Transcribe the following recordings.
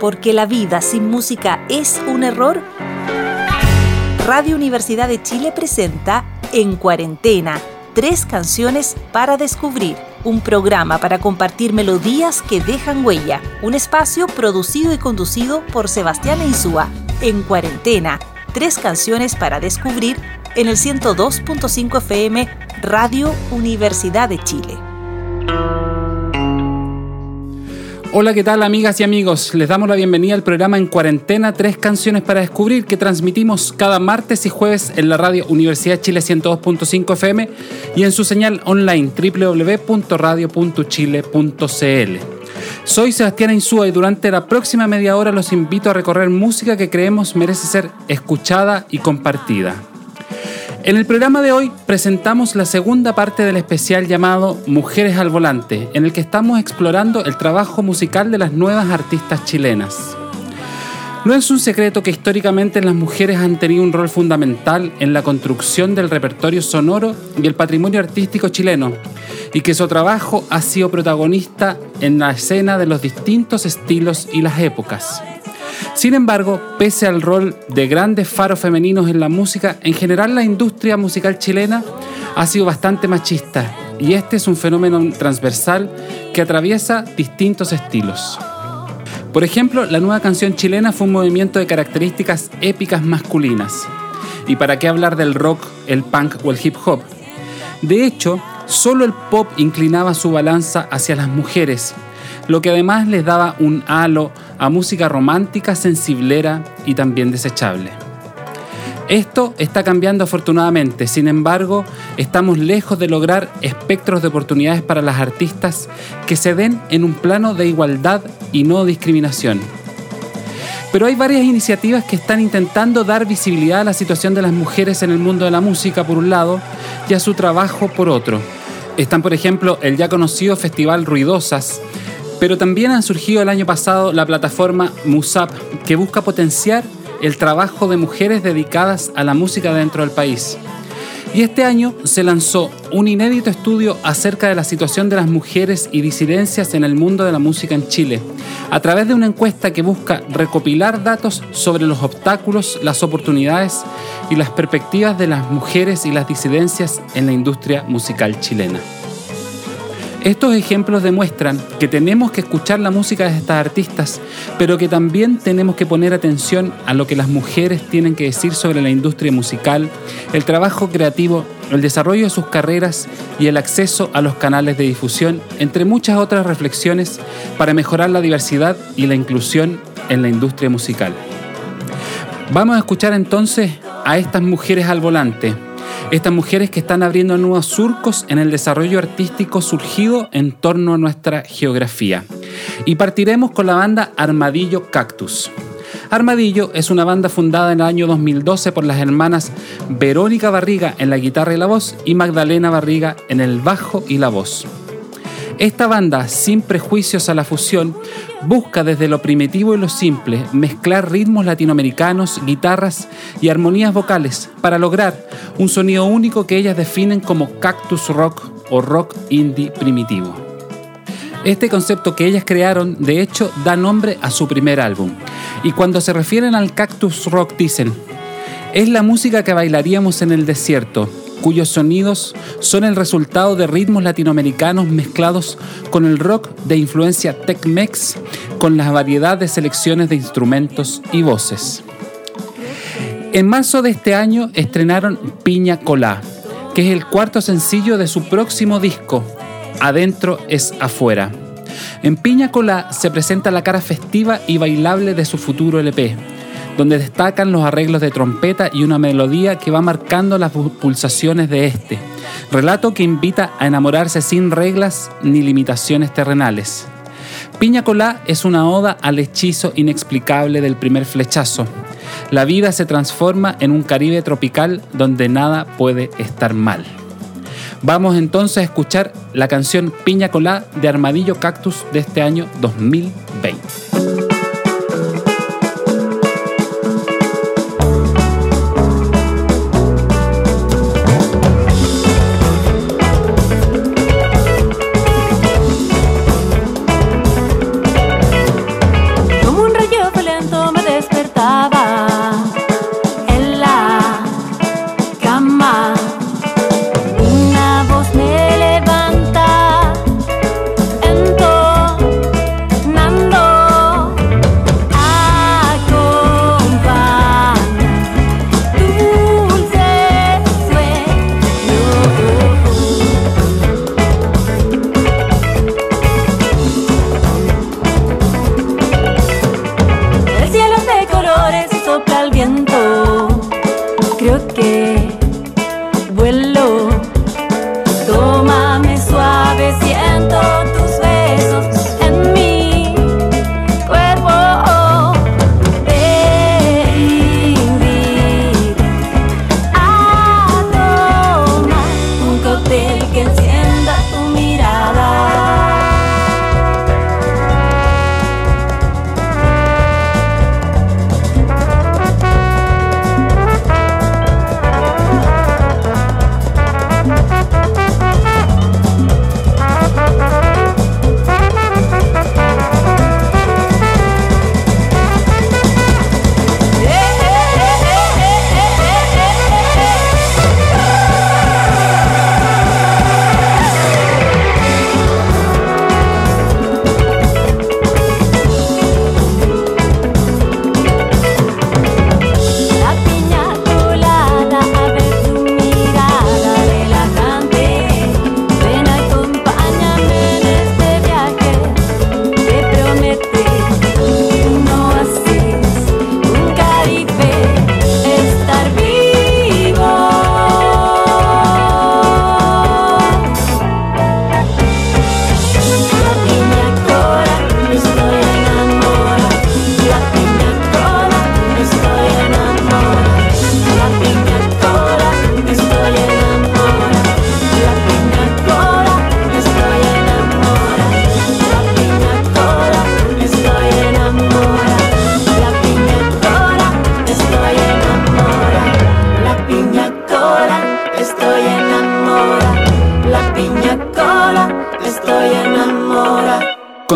porque la vida sin música es un error? Radio Universidad de Chile presenta En Cuarentena, 3 canciones para descubrir. Un programa para compartir melodías que dejan huella. Un espacio producido y conducido por Sebastián Insúa. En Cuarentena, 3 canciones para descubrir en el 102.5 FM Radio Universidad de Chile. Hola, ¿qué tal, amigas y amigos? Les damos la bienvenida al programa En Cuarentena, 3 canciones para descubrir, que transmitimos cada martes y jueves en la radio Universidad de Chile 102.5 FM y en su señal online www.radio.chile.cl. Soy Sebastián Insúa y durante la próxima media hora los invito a recorrer música que creemos merece ser escuchada y compartida. En el programa de hoy presentamos la segunda parte del especial llamado Mujeres al Volante, en el que estamos explorando el trabajo musical de las nuevas artistas chilenas. No es un secreto que históricamente las mujeres han tenido un rol fundamental en la construcción del repertorio sonoro y el patrimonio artístico chileno, y que su trabajo ha sido protagonista en la escena de los distintos estilos y las épocas. Sin embargo, pese al rol de grandes faros femeninos en la música, en general la industria musical chilena ha sido bastante machista, y este es un fenómeno transversal que atraviesa distintos estilos. Por ejemplo, la nueva canción chilena fue un movimiento de características épicas masculinas. ¿Y para qué hablar del rock, el punk o el hip hop? De hecho, solo el pop inclinaba su balanza hacia las mujeres, lo que además les daba un halo a música romántica, sensiblera y también desechable. Esto está cambiando afortunadamente, sin embargo, estamos lejos de lograr espectros de oportunidades para las artistas que se den en un plano de igualdad y no discriminación. Pero hay varias iniciativas que están intentando dar visibilidad a la situación de las mujeres en el mundo de la música, por un lado, y a su trabajo, por otro. Están, por ejemplo, el ya conocido Festival Ruidosas, pero también han surgido el año pasado la plataforma MUSAP, que busca potenciar el trabajo de mujeres dedicadas a la música dentro del país. Y este año se lanzó un inédito estudio acerca de la situación de las mujeres y disidencias en el mundo de la música en Chile, a través de una encuesta que busca recopilar datos sobre los obstáculos, las oportunidades y las perspectivas de las mujeres y las disidencias en la industria musical chilena. Estos ejemplos demuestran que tenemos que escuchar la música de estas artistas, pero que también tenemos que poner atención a lo que las mujeres tienen que decir sobre la industria musical, el trabajo creativo, el desarrollo de sus carreras y el acceso a los canales de difusión, entre muchas otras reflexiones para mejorar la diversidad y la inclusión en la industria musical. Vamos a escuchar entonces a estas mujeres al volante. Estas mujeres que están abriendo nuevos surcos en el desarrollo artístico surgido en torno a nuestra geografía. Y partiremos con la banda Armadillo Cactus. Armadillo es una banda fundada en el año 2012 por las hermanas Verónica Barriga en la guitarra y la voz y Magdalena Barriga en el bajo y la voz. Esta banda, sin prejuicios a la fusión, busca desde lo primitivo y lo simple mezclar ritmos latinoamericanos, guitarras y armonías vocales para lograr un sonido único que ellas definen como cactus rock o rock indie primitivo. Este concepto que ellas crearon, de hecho, da nombre a su primer álbum. Y cuando se refieren al cactus rock dicen: es la música que bailaríamos en el desierto, cuyos sonidos son el resultado de ritmos latinoamericanos mezclados con el rock de influencia Tex-Mex, con la variedad de selecciones de instrumentos y voces. En marzo de este año estrenaron Piña Colá, que es el 4º sencillo de su próximo disco, Adentro es Afuera. En Piña Colá se presenta la cara festiva y bailable de su futuro LP, donde destacan los arreglos de trompeta y una melodía que va marcando las pulsaciones de este relato que invita a enamorarse sin reglas ni limitaciones terrenales. Piña Colá es una oda al hechizo inexplicable del primer flechazo. La vida se transforma en un Caribe tropical donde nada puede estar mal. Vamos entonces a escuchar la canción Piña Colá de Armadillo Cactus de este año 2020. Como un rayo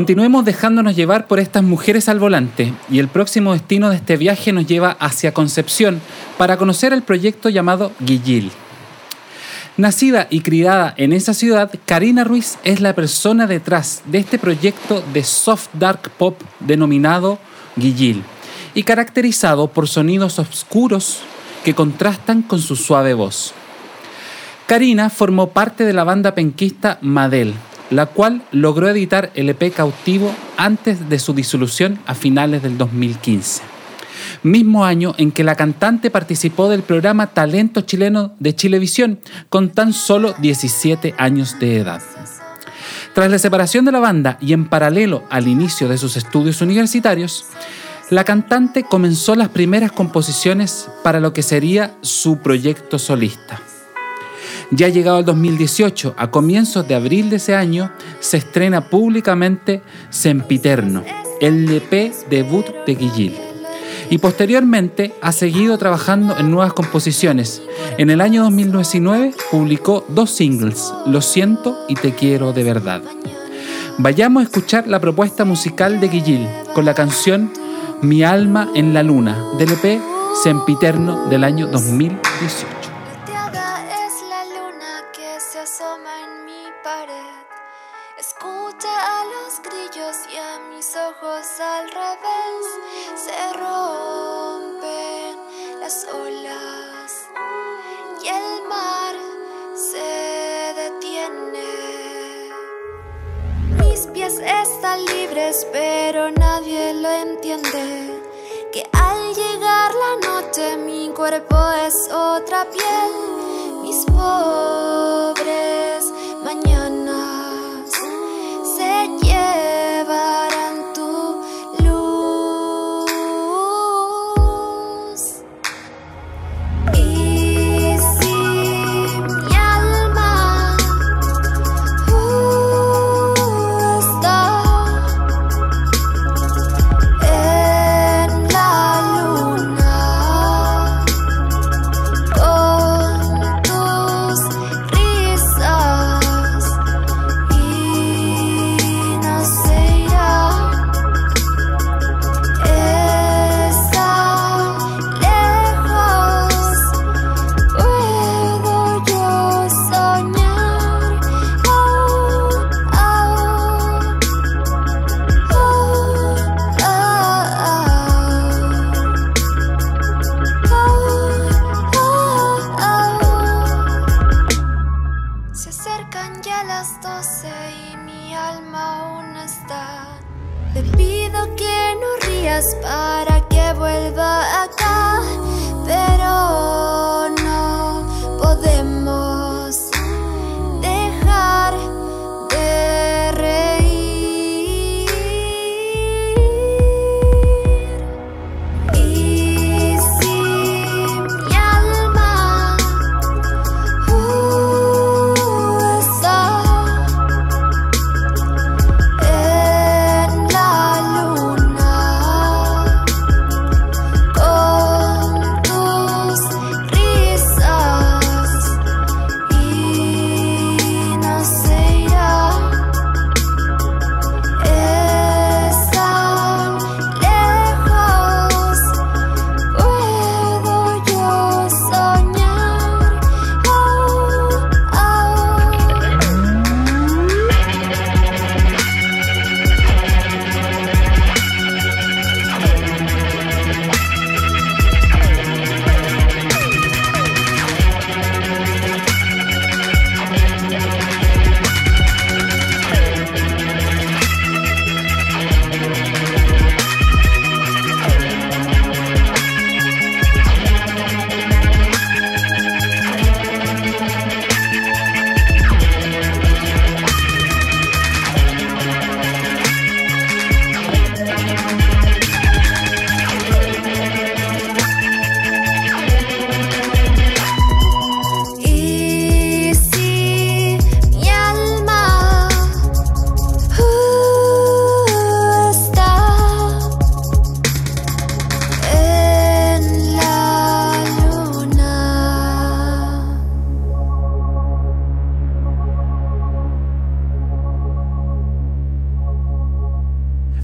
Continuemos dejándonos llevar por estas mujeres al volante y el próximo destino de este viaje nos lleva hacia Concepción para conocer el proyecto llamado Guillil. Nacida y criada en esa ciudad, Karina Ruiz es la persona detrás de este proyecto de soft dark pop denominado Guillil y caracterizado por sonidos oscuros que contrastan con su suave voz. Karina formó parte de la banda penquista Madel, la cual logró editar el EP Cautivo antes de su disolución a finales del 2015. Mismo año en que la cantante participó del programa Talento Chileno de Chilevisión con tan solo 17 años de edad. Tras la separación de la banda y en paralelo al inicio de sus estudios universitarios, la cantante comenzó las primeras composiciones para lo que sería su proyecto solista. Ya llegado el 2018, a comienzos de abril de ese año, se estrena públicamente Sempiterno, el EP debut de Guillil. Y posteriormente ha seguido trabajando en nuevas composiciones. En el año 2019 publicó 2 singles, Lo siento y Te quiero de verdad. Vayamos a escuchar la propuesta musical de Guillil con la canción Mi alma en la luna, del EP Sempiterno del año 2018. Escucha a los grillos y a mis ojos al revés. Se rompen las olas y el mar se detiene. Mis pies están libres pero nadie lo entiende. Que al llegar la noche mi cuerpo es otra piel. Mis pobres mañanas se llevarán tu luz. Y si mi alma está en la luna con tus risas y no se irá, está lejos, puedo yo soñar. Se acercan ya las 12 y mi alma aún no está. Te pido que no rías para que vuelva acá, pero no podemos dejar de reír. Y si mi alma está en la luna con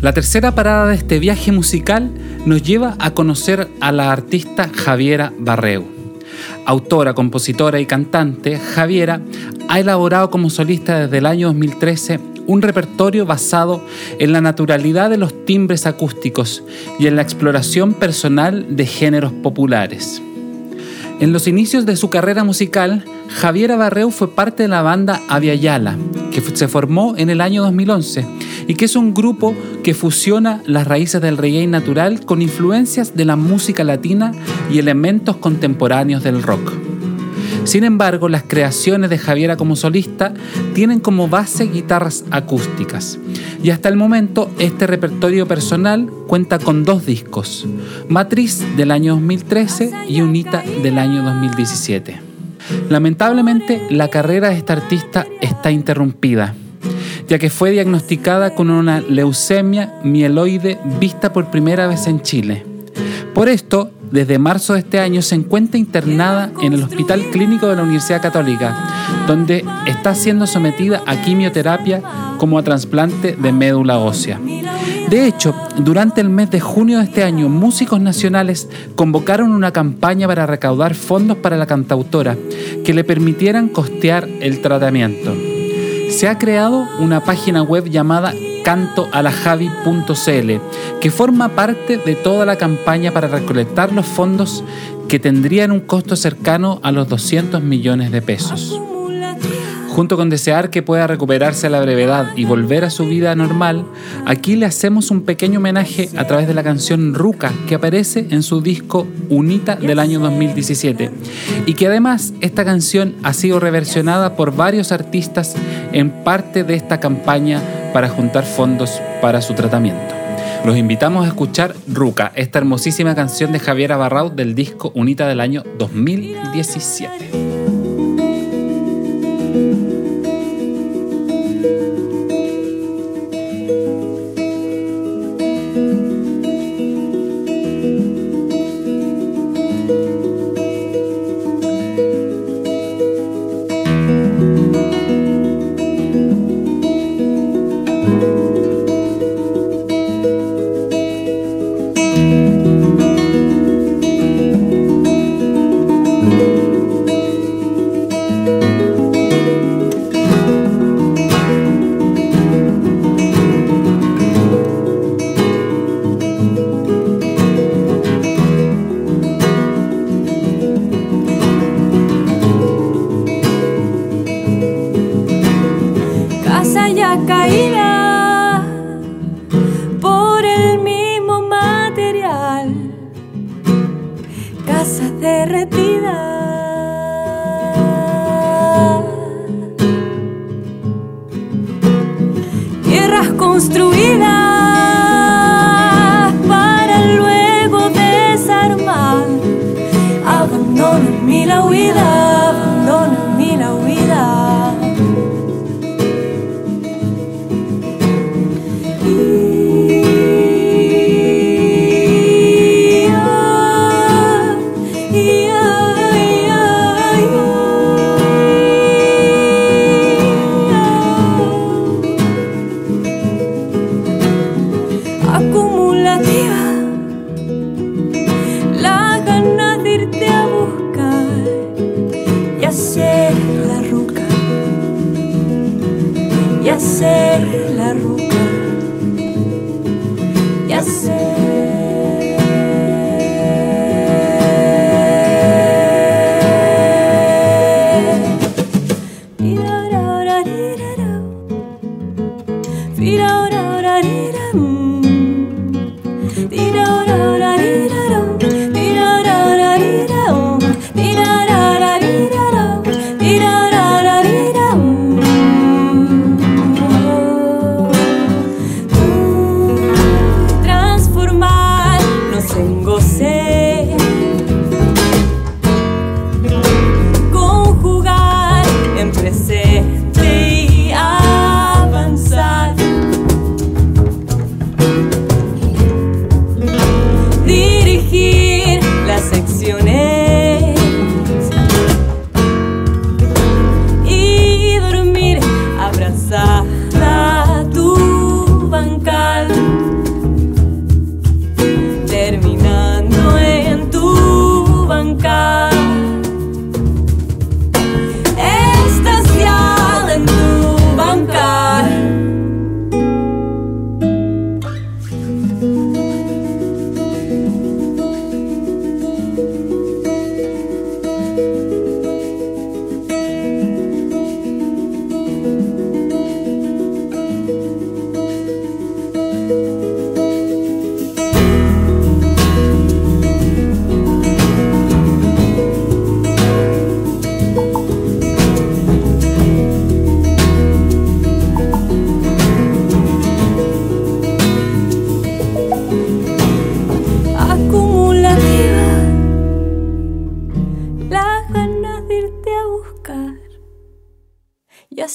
La tercera parada de este viaje musical nos lleva a conocer a la artista Javiera Barreu. Autora, compositora y cantante, Javiera ha elaborado como solista desde el año 2013 un repertorio basado en la naturalidad de los timbres acústicos y en la exploración personal de géneros populares. En los inicios de su carrera musical, Javiera Barreu fue parte de la banda Avia Yala, que se formó en el año 2011 y que es un grupo que fusiona las raíces del reggae natural con influencias de la música latina y elementos contemporáneos del rock. Sin embargo, las creaciones de Javiera como solista tienen como base guitarras acústicas y hasta el momento este repertorio personal cuenta con 2 discos, Matriz del año 2013 y Unita del año 2017. Lamentablemente, la carrera de esta artista está interrumpida, ya que fue diagnosticada con una leucemia mieloide vista por primera vez en Chile. Por esto, desde marzo de este año se encuentra internada en el Hospital Clínico de la Universidad Católica, donde está siendo sometida a quimioterapia como a trasplante de médula ósea. De hecho, durante el mes de junio de este año, músicos nacionales convocaron una campaña para recaudar fondos para la cantautora que le permitieran costear el tratamiento. Se ha creado una página web llamada cantoalajavi.cl que forma parte de toda la campaña para recolectar los fondos que tendrían un costo cercano a los 200 millones de pesos. Junto con desear que pueda recuperarse a la brevedad y volver a su vida normal, aquí le hacemos un pequeño homenaje a través de la canción Ruca, que aparece en su disco Unita del año 2017, y que además esta canción ha sido reversionada por varios artistas en parte de esta campaña para juntar fondos para su tratamiento. Los invitamos a escuchar Ruca, esta hermosísima canción de Javiera Barreu del disco Unita del año 2017.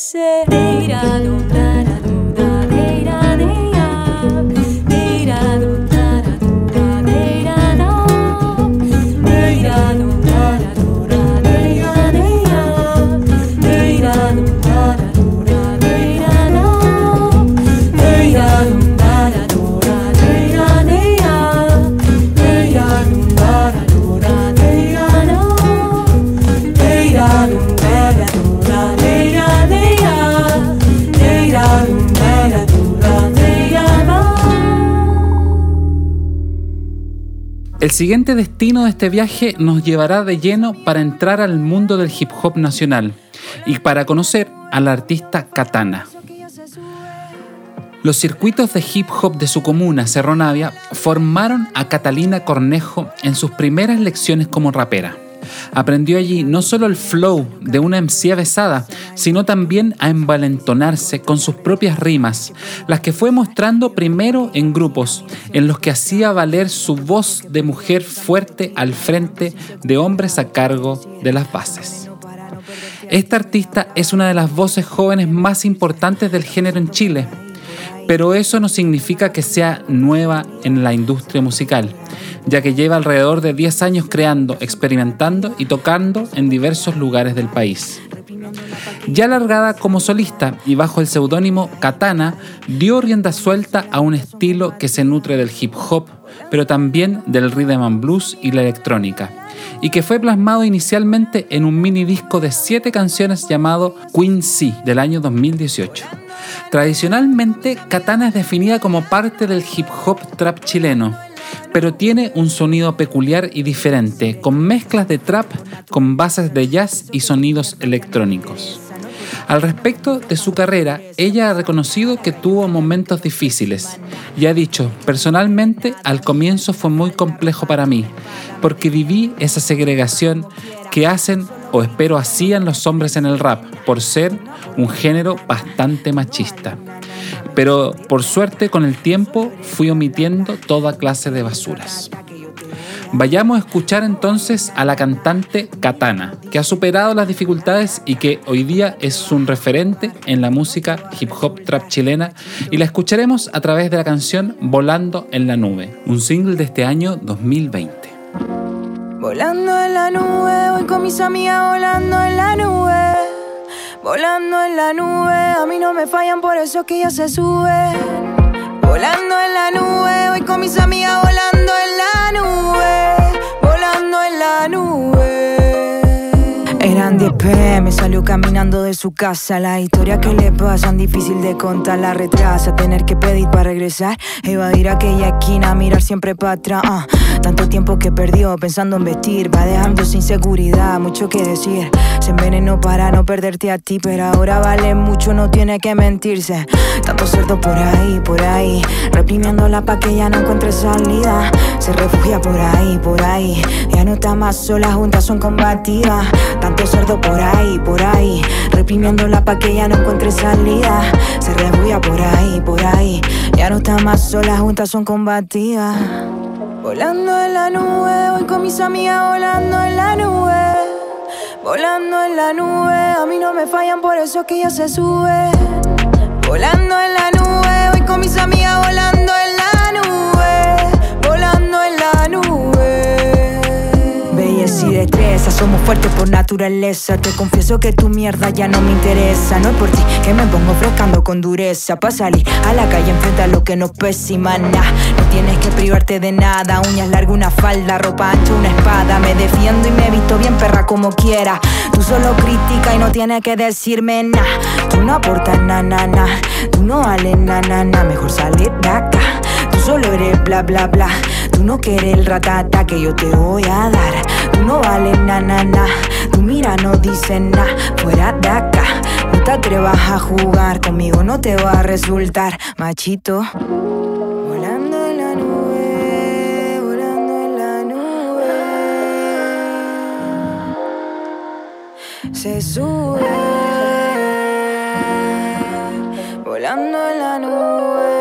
dice El siguiente destino de este viaje nos llevará de lleno para entrar al mundo del hip hop nacional y para conocer a la artista Katana. Los circuitos de hip hop de su comuna, Cerro Navia, formaron a Catalina Cornejo en sus primeras lecciones como rapera. Aprendió allí no solo el flow de una MC avesada, sino también a envalentonarse con sus propias rimas, las que fue mostrando primero en grupos, en los que hacía valer su voz de mujer fuerte al frente de hombres a cargo de las bases. Esta artista es una de las voces jóvenes más importantes del género en Chile, pero eso no significa que sea nueva en la industria musical, ya que lleva alrededor de 10 años creando, experimentando y tocando en diversos lugares del país. Ya largada como solista y bajo el seudónimo Katana, dio rienda suelta a un estilo que se nutre del hip hop, pero también del rhythm and blues y la electrónica, y que fue plasmado inicialmente en un mini disco de 7 canciones llamado Queen C del año 2018. Tradicionalmente, Katana es definida como parte del hip hop trap chileno, pero tiene un sonido peculiar y diferente, con mezclas de trap con bases de jazz y sonidos electrónicos. Al respecto de su carrera, ella ha reconocido que tuvo momentos difíciles y ha dicho: personalmente, al comienzo fue muy complejo para mí, porque viví esa segregación que hacen o espero hacían los hombres en el rap, por ser un género bastante machista. Pero por suerte con el tiempo fui omitiendo toda clase de basuras. Vayamos a escuchar entonces a la cantante Katana, que ha superado las dificultades y que hoy día es un referente en la música hip hop trap chilena, y la escucharemos a través de la canción Volando en la Nube, un single de este año 2020. Volando en la nube, voy con mis amigas volando en la nube. Volando en la nube, a mí no me fallan, por eso que ya se sube. Volando en la nube, voy con mis amigas volando en la nube. Volando en la nube. Eran 10 p.m, salió caminando de su casa. La historia que le pasan, difícil de contar, la retrasa. Tener que pedir para regresar, evadir aquella esquina, mirar siempre para atrás. Tanto tiempo que perdió pensando en vestir, va dejando sin seguridad, mucho que decir. Se envenenó para no perderte a ti, pero ahora vale mucho, no tiene que mentirse. Tanto cerdo por ahí, reprimiéndola pa' que ya no encuentre salida. Se refugia por ahí, ya no está más sola, juntas son combativas. Tanto cerdo por ahí, reprimiéndola pa' que ya no encuentre salida. Se refugia por ahí, ya no está más sola, juntas son combativas. Volando en la nube, voy con mis amigas volando en la nube. Volando en la nube, a mí no me fallan, por eso que ya se sube. Volando en la nube, voy con mis amigas volando en la nube. Volando en la nube. Belleza y destreza, somos fuertes por naturaleza. Te confieso que tu mierda ya no me interesa. No es por ti que me pongo frescando con dureza, pa' salir a la calle enfrenta lo que nos pesa y maná. No tienes que privarte de nada, uñas largas, una falda, ropa ancha, una espada. Me defiendo y me visto bien perra como quiera. Tú solo critica y no tienes que decirme nada. Tú no aportas na, tú no vales na, mejor salir de acá. Tú solo eres bla, bla, bla. Tú no quieres el ratata que yo te voy a dar. Tú no vales na, tu mira no dice nada. Fuera de acá, no te atrevas a jugar conmigo, no te va a resultar, machito. Volando en la nube, volando en la nube. Se sube, volando en la nube.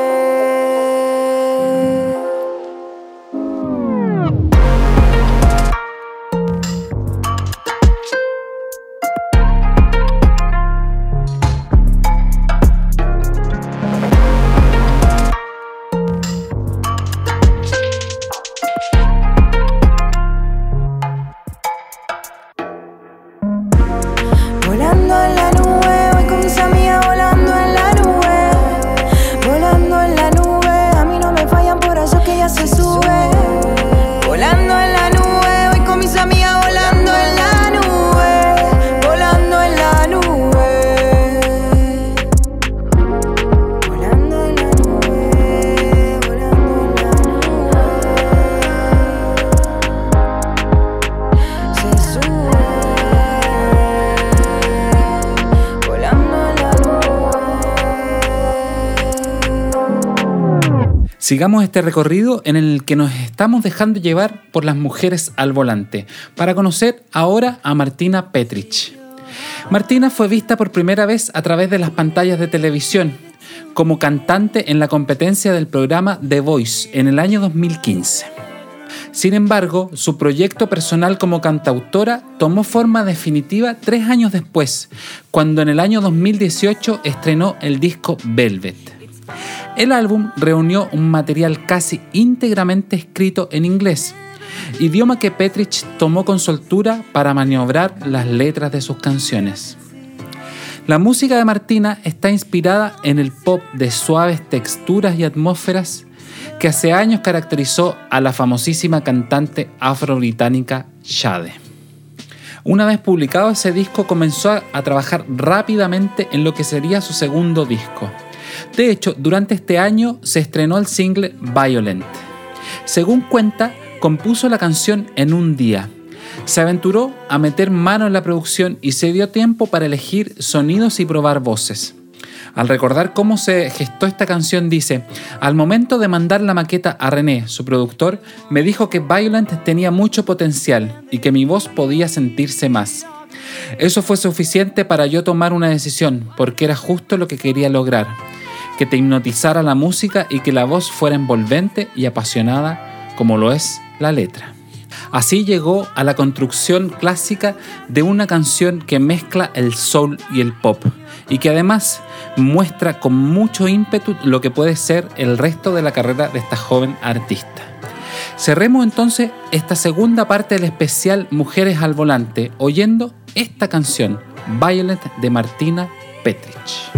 Sigamos este recorrido en el que nos estamos dejando llevar por las mujeres al volante, para conocer ahora a Martina Petrich. Martina fue vista por primera vez a través de las pantallas de televisión, como cantante en la competencia del programa The Voice en el año 2015. Sin embargo, su proyecto personal como cantautora tomó forma definitiva 3 años después, cuando en el año 2018 estrenó el disco Velvet. El álbum reunió un material casi íntegramente escrito en inglés, idioma que Petrich tomó con soltura para maniobrar las letras de sus canciones. La música de Martina está inspirada en el pop de suaves texturas y atmósferas que hace años caracterizó a la famosísima cantante afro-británica Sade. Una vez publicado ese disco, comenzó a trabajar rápidamente en lo que sería su segundo disco. De hecho, durante este año se estrenó el single Violent. Según cuenta, compuso la canción en un día. Se aventuró a meter mano en la producción y se dio tiempo para elegir sonidos y probar voces. Al recordar cómo se gestó esta canción dice: al momento de mandar la maqueta a René, su productor, me dijo que Violent tenía mucho potencial y que mi voz podía sentirse más. Eso fue suficiente para yo tomar una decisión, porque era justo lo que quería lograr, que te hipnotizara la música y que la voz fuera envolvente y apasionada como lo es la letra. Así llegó a la construcción clásica de una canción que mezcla el soul y el pop y que además muestra con mucho ímpetu lo que puede ser el resto de la carrera de esta joven artista. Cerremos entonces esta segunda parte del especial Mujeres al Volante oyendo esta canción, Violent, de Martina Petrich.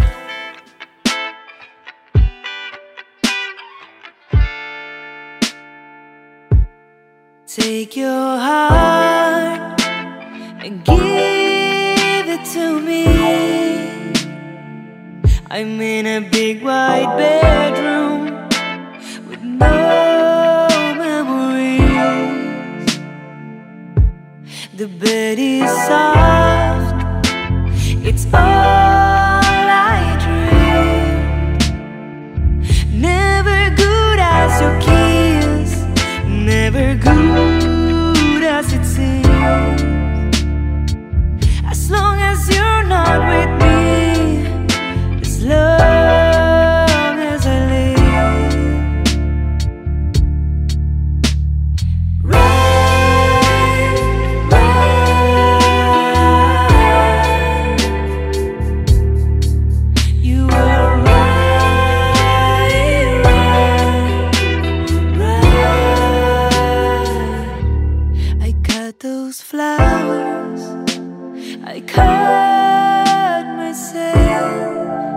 Take your heart and give it to me. I'm in a big white bedroom with no memories. The bed is soft, it's all I dream. Never good as your kiss, never good as it seems. As long as you're not with me, as long as I live. Right, right. You were right, right. I cut those flowers, I cut myself.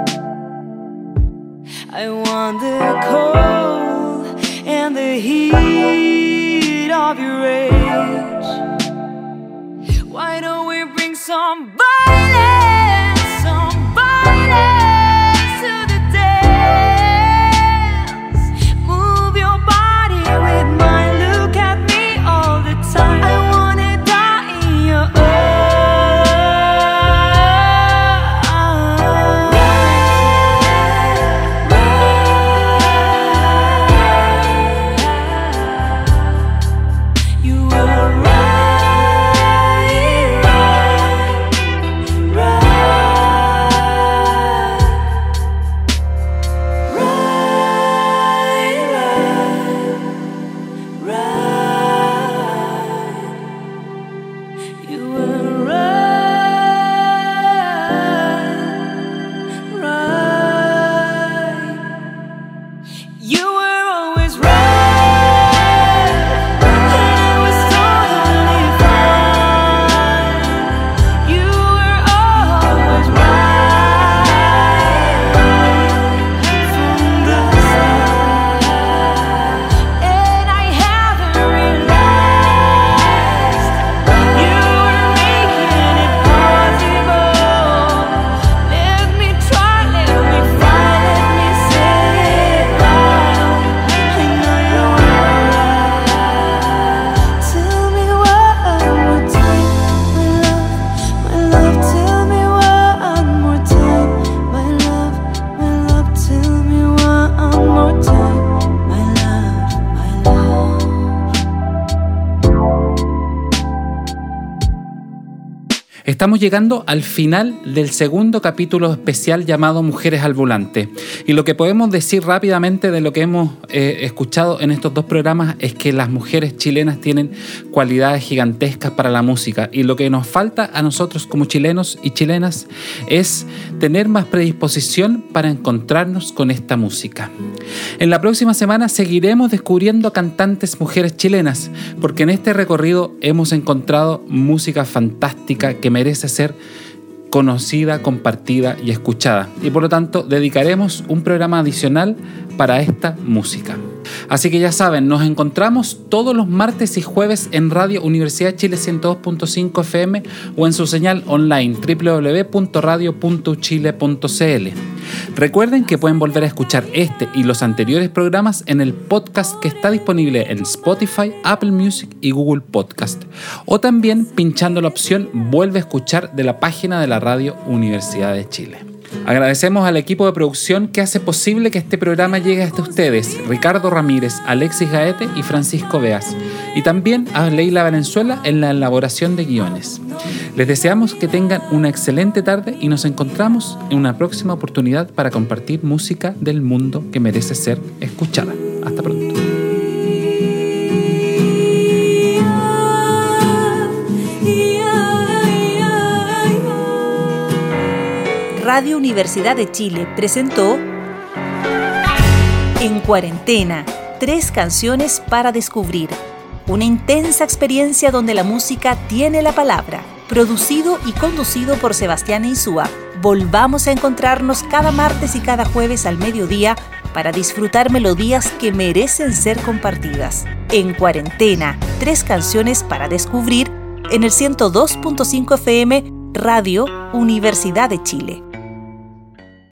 I want the cold and the heat of your age. Why don't we bring some violence to the dance? Move your body with mine, look at me all the time. I wanna die in your Estamos llegando al final del segundo capítulo especial llamado Mujeres al Volante. Y lo que podemos decir rápidamente de lo que hemos escuchado en estos dos programas es que las mujeres chilenas tienen cualidades gigantescas para la música. Y lo que nos falta a nosotros como chilenos y chilenas es tener más predisposición para encontrarnos con esta música. En la próxima semana seguiremos descubriendo cantantes mujeres chilenas, porque en este recorrido hemos encontrado música fantástica que merece ser conocida, compartida y escuchada. Y por lo tanto dedicaremos un programa adicional para esta música. Así que ya saben, nos encontramos todos los martes y jueves en Radio Universidad de Chile 102.5 FM o en su señal online www.radio.uchile.cl. Recuerden que pueden volver a escuchar este y los anteriores programas en el podcast que está disponible en Spotify, Apple Music y Google Podcast, o también pinchando la opción Vuelve a escuchar de la página de la Radio Universidad de Chile. Agradecemos al equipo de producción que hace posible que este programa llegue hasta ustedes: Ricardo Ramírez, Alexis Gaete y Francisco Beas, y también a Leila Valenzuela en la elaboración de guiones. Les deseamos que tengan una excelente tarde y nos encontramos en una próxima oportunidad para compartir música del mundo que merece ser escuchada. Hasta pronto. Radio Universidad de Chile presentó En Cuarentena, 3 canciones para descubrir. Una intensa experiencia donde la música tiene la palabra. Producido y conducido por Sebastián Insúa. Volvamos a encontrarnos cada martes y cada jueves al mediodía para disfrutar melodías que merecen ser compartidas. En Cuarentena, 3 canciones para descubrir en el 102.5 FM Radio Universidad de Chile.